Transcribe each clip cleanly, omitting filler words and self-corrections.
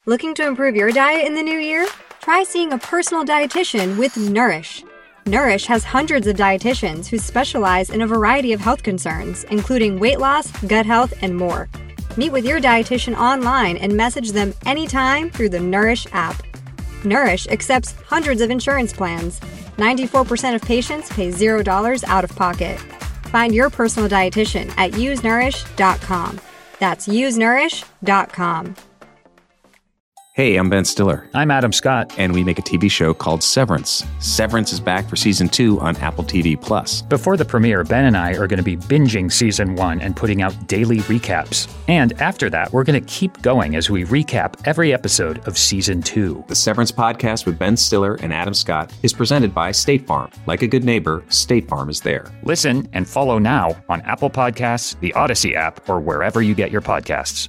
Looking to improve your diet in the new year? Try seeing a personal dietitian with Nourish. Nourish has hundreds of dietitians who specialize in a variety of health concerns, including weight loss, gut health, and more. Meet with your dietitian online and message them anytime through the Nourish app. Nourish accepts hundreds of insurance plans. 94% of patients pay $0 out of pocket. Find your personal dietitian at usenourish.com. That's usenourish.com. Hey, I'm Ben Stiller. I'm Adam Scott. And we make a TV show called Severance. Severance is back for Season 2 on Apple TV+. Before the premiere, Ben and I are going to be binging Season 1 and putting out daily recaps. And after that, we're going to keep going as we recap every episode of Season 2. The Severance podcast with Ben Stiller and Adam Scott is presented by State Farm. Like a good neighbor, State Farm is there. Listen and follow now on Apple Podcasts, the Odyssey app, or wherever you get your podcasts.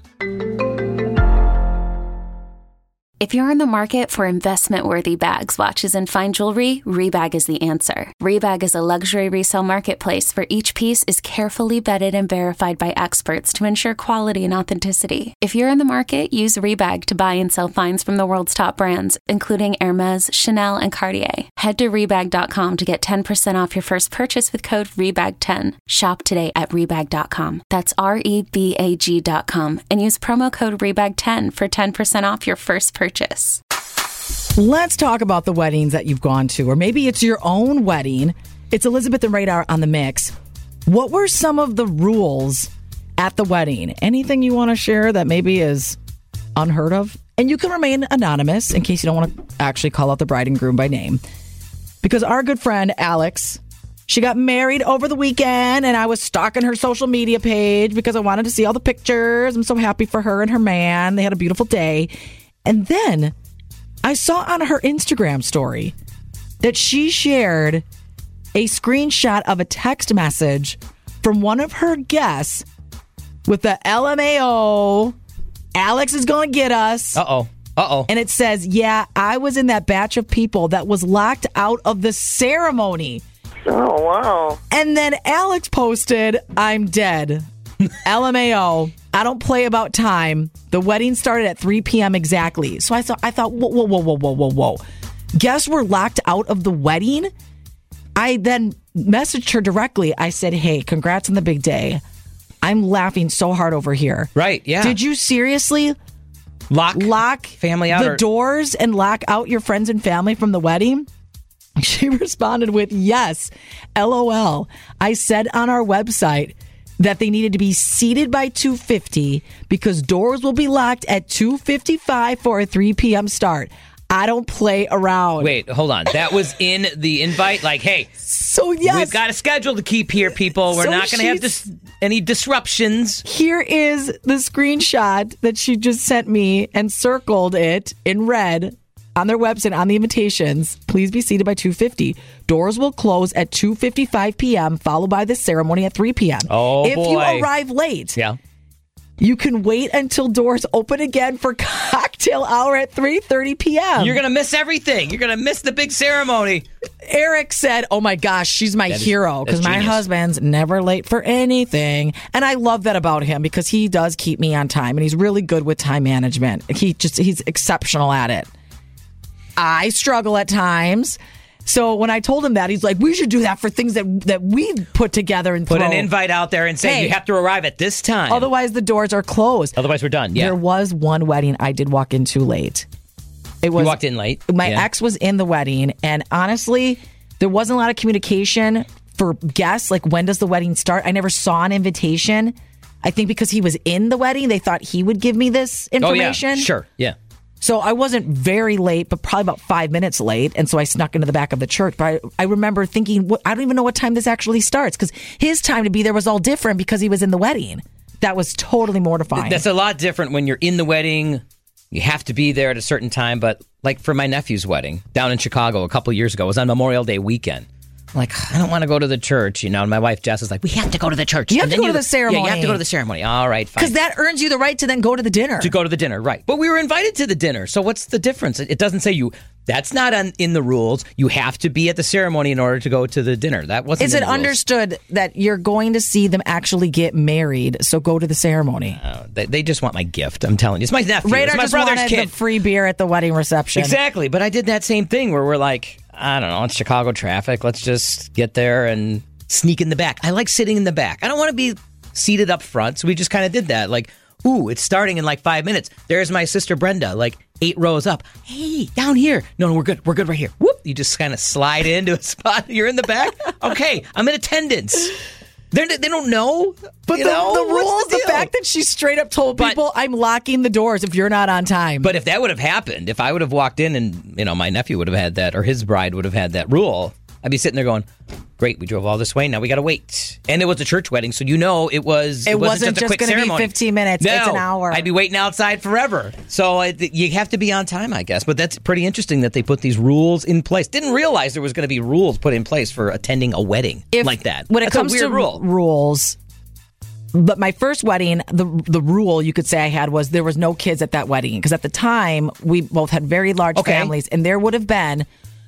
If you're in the market for investment-worthy bags, watches, and fine jewelry, Rebag is the answer. Rebag is a luxury resale marketplace where each piece is carefully vetted and verified by experts to ensure quality and authenticity. If you're in the market, use Rebag to buy and sell finds from the world's top brands, including Hermes, Chanel, and Cartier. Head to Rebag.com to get 10% off your first purchase with code REBAG10. Shop today at Rebag.com. That's REBAG.com. And use promo code REBAG10 for 10% off your first purchase. Let's talk about the weddings that you've gone to, or maybe it's your own wedding. It's Elizabeth and Radar on the mix. What were some of the rules at the wedding? Anything you want to share that maybe is unheard of? And you can remain anonymous in case you don't want to actually call out the bride and groom by name. Because our good friend Alex, she got married over the weekend, and I was stalking her social media page because I wanted to see all the pictures. I'm so happy for her and her man. They had a beautiful day. And then I saw on her Instagram story that she shared a screenshot of a text message from one of her guests with the LMAO, Alex is going to get us. Uh-oh. And it says, yeah, I was in that batch of people that was locked out of the ceremony. Oh, wow. And then Alex posted, I'm dead. LMAO. I don't play about time. The wedding started at 3 p.m. exactly. So I thought, whoa. Guests were locked out of the wedding? I then messaged her directly. I said, hey, congrats on the big day. I'm laughing so hard over here. Right, yeah. Did you seriously lock family out the doors and lock out your friends and family from the wedding? She responded with, yes, LOL. I said on our website that they needed to be seated by 2:50 because doors will be locked at 2:55 for a 3 p.m. start. I don't play around. Wait, hold on. That was in the invite? Like, hey, so yes, we've got a schedule to keep here, people. We're not going to have any disruptions. Here is the screenshot that she just sent me and circled it in red on their website, on the invitations. Please be seated by 2:50. Doors will close at 2:55 p.m., followed by the ceremony at 3 p.m. Oh, if you arrive late, you can wait until doors open again for cocktail hour at 3:30 p.m. You're going to miss everything. You're going to miss the big ceremony. Eric said, oh my gosh, she's my hero because my husband's never late for anything. And I love that about him because he does keep me on time and he's really good with time management. He's exceptional at it. I struggle at times. So when I told him that, he's like, we should do that for things that we put together and put an invite out there and say, you have to arrive at this time. Otherwise, the doors are closed. Otherwise, we're done. Yeah. There was one wedding I did walk in too late. You walked in late? My ex was in the wedding. And honestly, there wasn't a lot of communication for guests. Like, when does the wedding start? I never saw an invitation. I think because he was in the wedding, they thought he would give me this information. Oh, yeah. Sure. Yeah. So I wasn't very late, but probably about 5 minutes late. And so I snuck into the back of the church. But I remember thinking, I don't even know what time this actually starts because his time to be there was all different because he was in the wedding. That was totally mortifying. That's a lot different when you're in the wedding. You have to be there at a certain time. But like for my nephew's wedding down in Chicago a couple of years ago, it was on Memorial Day weekend. I'm like, I don't want to go to the church, And my wife, Jess, is like, we have to go to the church. You have to go to the ceremony. Yeah, you have to go to the ceremony. All right, fine. Because that earns you the right to then go to the dinner. To go to the dinner, right. But we were invited to the dinner. So what's the difference? It doesn't say you That's not in the rules. You have to be at the ceremony in order to go to the dinner. That wasn't. Is in it the rules. understood that you're going to see them actually get married? So go to the ceremony. They just want my gift. I'm telling you, it's my nephew. Radar it's my just brother's wanted kid. the free beer at the wedding reception. Exactly, but I did that same thing where we're like, I don't know, it's Chicago traffic. Let's just get there and sneak in the back. I like sitting in the back. I don't want to be seated up front, so we just kind of did that. Like, ooh, it's starting in like 5 minutes. There's my sister Brenda, like 8 rows up. Hey, down here. No, we're good. We're good right here. Whoop! You just kind of slide into a spot. You're in the back. Okay, I'm in attendance. They don't know. But the rules, the fact that she straight up told people, I'm locking the doors if you're not on time. But if that would have happened, if I would have walked in and, my nephew would have had that, or his bride would have had that rule, I'd be sitting there going, great, we drove all this way, now we got to wait. And it was a church wedding, so it wasn't just going to be 15 minutes, no, it's an hour. I'd be waiting outside forever. So you have to be on time, I guess. But that's pretty interesting that they put these rules in place. Didn't realize there was going to be rules put in place for attending a wedding like that. When it That's comes a weird to rule. rules, but my first wedding, the rule you could say I had was there was no kids at that wedding. Because at the time, we both had very large families, and there would have been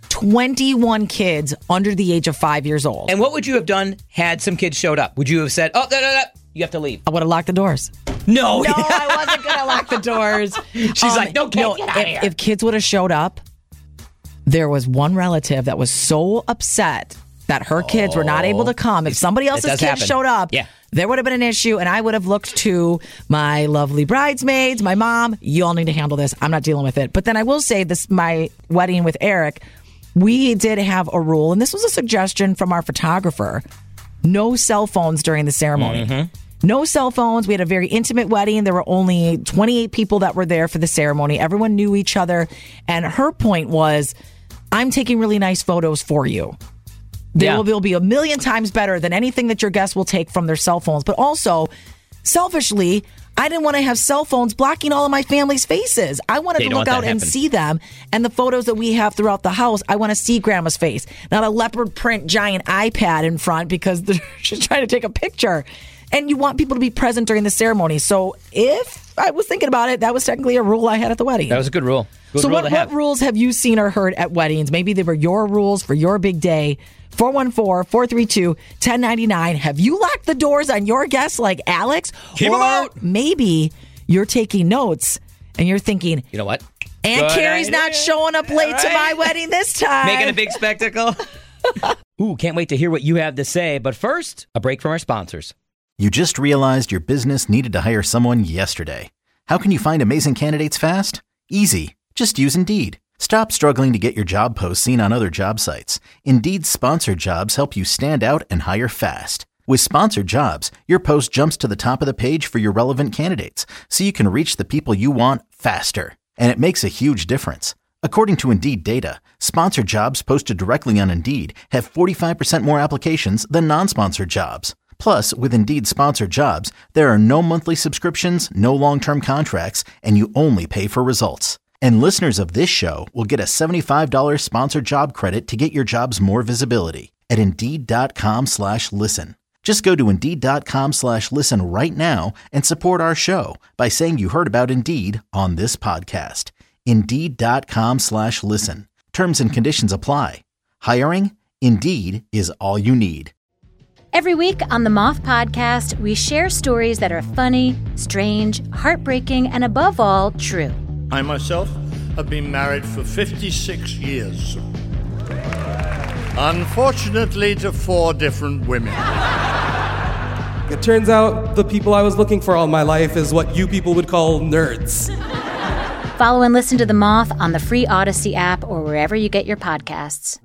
21 kids under the age of 5 years old. And what would you have done had some kids showed up? Would you have said, oh, no, you have to leave? I would have locked the doors. No, I wasn't going to lock the doors. She's like, no, get out of here. If kids would have showed up, there was one relative that was so upset that her kids were not able to come. If somebody else's kids showed up, there would have been an issue, and I would have looked to my lovely bridesmaids, my mom. You all need to handle this. I'm not dealing with it. But then I will say this: my wedding with Eric, we did have a rule, and this was a suggestion from our photographer: no cell phones during the ceremony. Mm-hmm. No cell phones. We had a very intimate wedding. There were only 28 people that were there for the ceremony. Everyone knew each other, and her point was, I'm taking really nice photos for you. They will be a million times better than anything that your guests will take from their cell phones. But also, selfishly, I didn't want to have cell phones blocking all of my family's faces. I wanted to look out and see them. And the photos that we have throughout the house, I want to see Grandma's face, not a leopard print giant iPad in front because she's trying to take a picture. And you want people to be present during the ceremony. So if I was thinking about it, that was technically a rule I had at the wedding. That was a good rule. So what rules have you seen or heard at weddings? Maybe they were your rules for your big day. 414-432-1099. Have you locked the doors on your guests like Alex? Keep them out. Maybe you're taking notes and you're thinking, you know what? Aunt Carrie's not showing up late to my wedding this time. Making a big spectacle. Ooh, can't wait to hear what you have to say. But first, a break from our sponsors. You just realized your business needed to hire someone yesterday. How can you find amazing candidates fast? Easy. Just use Indeed. Stop struggling to get your job posts seen on other job sites. Indeed's sponsored jobs help you stand out and hire fast. With sponsored jobs, your post jumps to the top of the page for your relevant candidates, so you can reach the people you want faster. And it makes a huge difference. According to Indeed data, sponsored jobs posted directly on Indeed have 45% more applications than non-sponsored jobs. Plus, with Indeed sponsored jobs, there are no monthly subscriptions, no long-term contracts, and you only pay for results. And listeners of this show will get a $75 sponsored job credit to get your jobs more visibility at Indeed.com/listen. Just go to Indeed.com/listen right now and support our show by saying you heard about Indeed on this podcast. Indeed.com/listen. Terms and conditions apply. Hiring? Indeed is all you need. Every week on the Moth Podcast, we share stories that are funny, strange, heartbreaking, and above all, true. I myself have been married for 56 years. Unfortunately, to 4 different women. It turns out the people I was looking for all my life is what you people would call nerds. Follow and listen to The Moth on the free Odyssey app or wherever you get your podcasts.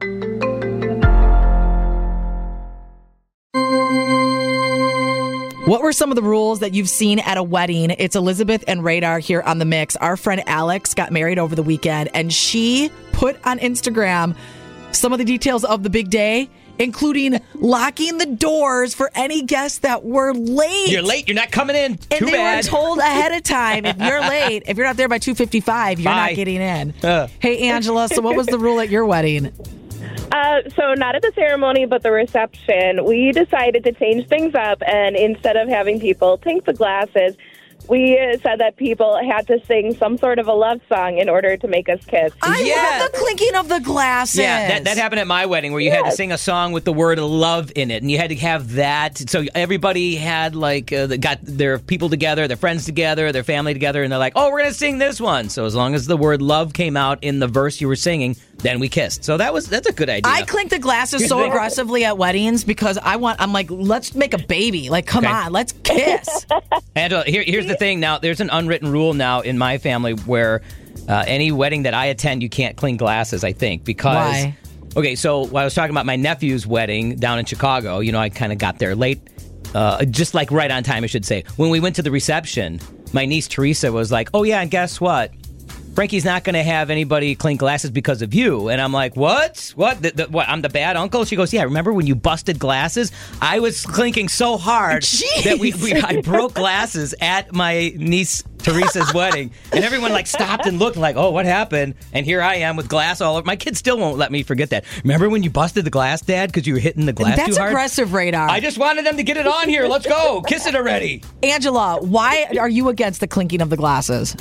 What were some of the rules that you've seen at a wedding? It's Elizabeth and Radar here on The Mix. Our friend Alex got married over the weekend, and she put on Instagram some of the details of the big day, including locking the doors for any guests that were late. You're late. You're not coming in. And they were told ahead of time, if you're late, if you're not there by 2:55, you're not getting in. Hey, Angela, so what was the rule at your wedding? So not at the ceremony, but the reception, we decided to change things up, and instead of having people tank the glasses, we said that people had to sing some sort of a love song in order to make us kiss. I love the clinking of the glasses. Yeah, that happened at my wedding where you had to sing a song with the word love in it, and you had to have that. So everybody had got their people together, their friends together, their family together, and they're like, "Oh, we're gonna sing this one." So as long as the word love came out in the verse you were singing, then we kissed. So that's a good idea. I clink the glasses so aggressively at weddings because I'm like, let's make a baby. Like, come on, let's kiss. Angela, here's the thing now. There's an unwritten rule now in my family where any wedding that I attend, you can't clink glasses, I think. Because, why? Okay, so when I was talking about my nephew's wedding down in Chicago, I kind of got there late, just like right on time, I should say. When we went to the reception, my niece Teresa was like, oh, yeah, and guess what? Frankie's not going to have anybody clink glasses because of you. And I'm like, what? What? What? I'm the bad uncle? She goes, yeah, remember when you busted glasses? I was clinking so hard that I broke glasses at my niece Teresa's wedding. And everyone stopped and looked like, oh, what happened? And here I am with glass all over. My kids still won't let me forget that. Remember when you busted the glass, Dad, because you were hitting the glass too hard? That's aggressive, Radar. I just wanted them to get it on here. Let's go. Kiss it already. Angela, why are you against the clinking of the glasses?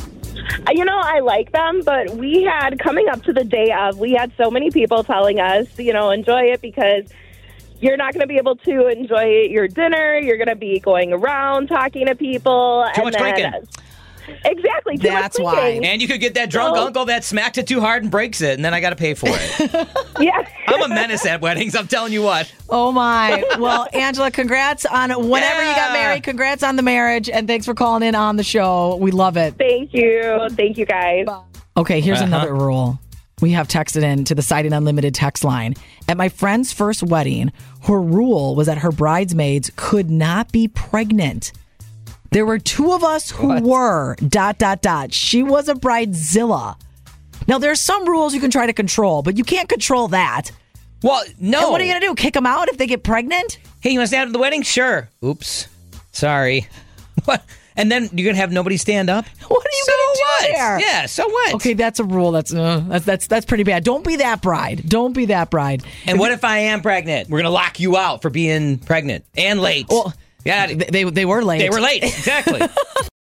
I like them, but we had, coming up to the day of, we had so many people telling us, enjoy it because you're not going to be able to enjoy your dinner. You're going to be going around talking to people. Too much drinking. Exactly. That's why. And you could get that drunk uncle that smacked it too hard and breaks it, and then I got to pay for it. Yeah. I'm a menace at weddings, I'm telling you what. Oh, my. Well, Angela, congrats on whenever you got married. Congrats on the marriage, and thanks for calling in on the show. We love it. Thank you. Thank you, guys. Okay, here's another rule. We have texted in to the Siding Unlimited text line. At my friend's first wedding, her rule was that her bridesmaids could not be pregnant. There were two of us who were ... She was a bridezilla. Now, there's some rules you can try to control, but you can't control that. Well, no. And what are you going to do? Kick them out if they get pregnant? Hey, you want to stand up at the wedding? Sure. Oops. Sorry. What? And then you're going to have nobody stand up? What are you going to do there? Yeah, so what? Okay, that's a rule. That's pretty bad. Don't be that bride. Don't be that bride. And what if I am pregnant? We're going to lock you out for being pregnant and late. Well, yeah, they were late. They were late, exactly.